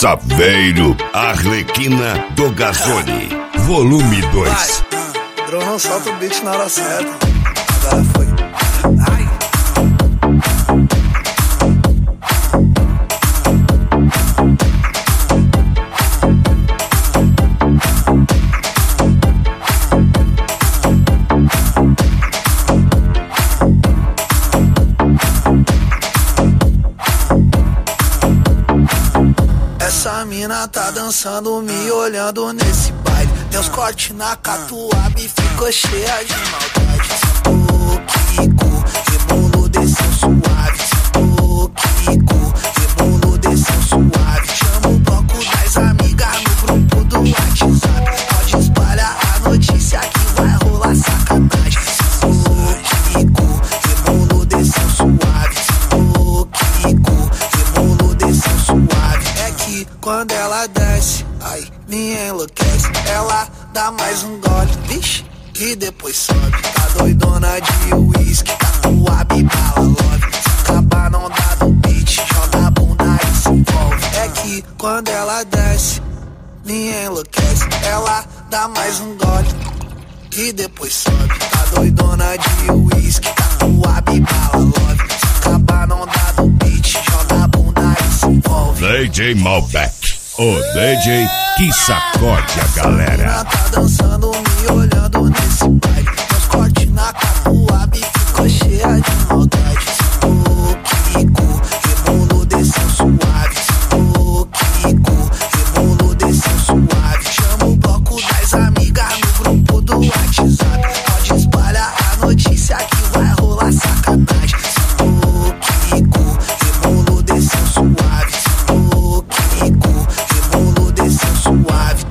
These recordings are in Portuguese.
Saveiro, Arlequina do Gazzoli, volume 2. Drone não solta o beat na hora certa. Agora foi. Ai. Essa mina tá dançando, me olhando nesse baile. Tem uns cortes na catuaba e ficou cheia de maldade. Sentou, quicou, rebolou, desceu suave. Sentou, quicou, rebolou, desceu suave. Chama o bloco das amigas no grupo do WhatsApp. Pode espalhar a notícia que vai rolar sacanagem. Sentou, quicou, rebolou, desceu suave. Sentou, quicou, rebolou, desceu suave. É que quando ela desce, ai, me enlouquece. Ela dá mais um gole, vixe, e depois sobe. Tá doidona de uísque, catuaba e bala love. Se acabar não dá do beat, joga a bunda e se envolve. É que quando ela desce, me enlouquece. Ela dá mais um gole, e depois sobe. Tá doidona de uísque, catuaba e bala love. Se acabar não dá do beat, joga a bunda e se envolve. DJ Malbec, o DJ que sacode a galera. Tá dançando, me olhando nesse baile. Meus cortes na catuaba e ficou cheia de maldade. Sentou, quicou, rebolou, desceu suave. Sentou, quicou, rebolou, desceu suave. Chama o bloco das amigas no grupo do WhatsApp. Pode espalhar a notícia que vai rolar sacanagem. Sentou, quicou, rebolou, desceu suave. Sentou, quicou, rebolou, desceu suave.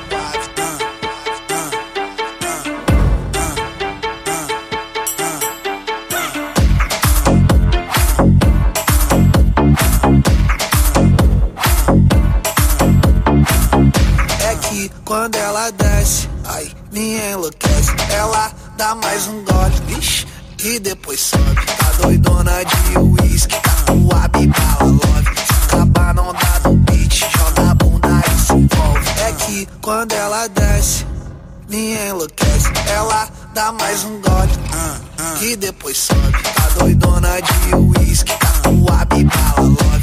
É que quando ela desce, ai, me enlouquece. Ela dá mais um gole, vixe, e depois sobe. Tá doidona de uísque, catuaba e bala love. Se acabar não dá do beat, joga a bunda e se envolve. É que quando ela desce, me enlouquece. Ela dá mais um gole, e depois sobe. Tá doidona de uísque, catuaba e bala love.